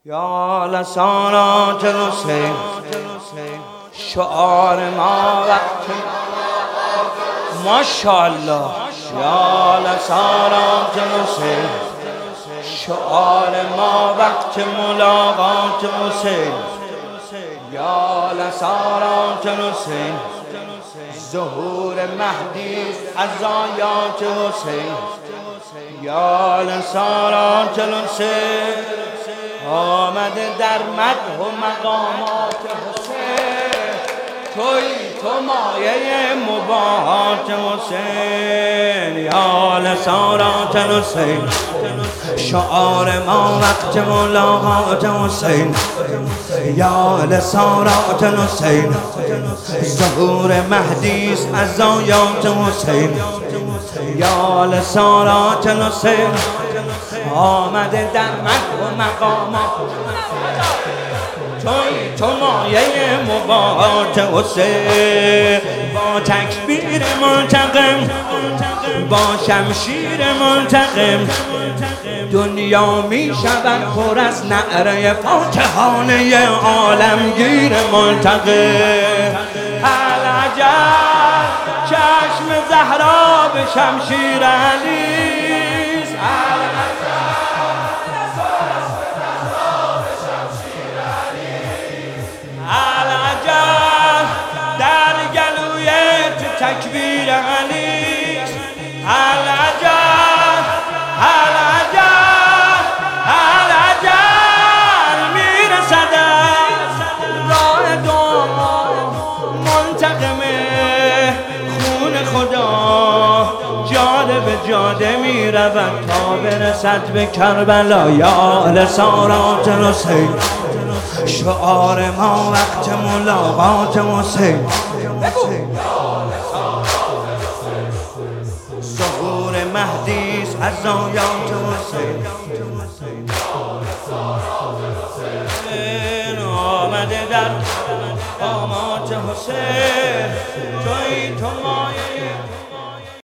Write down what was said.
یا لسانات الحسین شعار ما وقت ماشاءالله. یا لسانات الحسین شعار ما وقت ملاقات حسین. یا لسانات الحسین ظهور مهدی از آیات حسین. یا لسانات الحسین آمده در مدح و مقامات حسین. تو مایه مباهات حسین. یا لسانات الحسین شعار ما وقت ملاقات حسین. یا لسانات الحسین ظهور مهدی است از آیات حسین. یا لسانات الحسین آمده در مدح و مقامات تو مایه مباهات حسین. با تکبیر منتقم با شمشیر منتقم دنیا می شود پر از نعره فاتحانه عالمگیر منتقم. العجب چشم زهرا به شمشیر علیست. العجب در گلوی تکبیر علیست. العجب العجب العجب میرسد راه دعا منتقم خون خدا جاده به جاده میرود تا برسد به کربلا. یا لسانات الحسین شعار ما وقت ملاقات حسین. ظهور مهدی است از آیات حسین. آمده در مقامات حسین. تو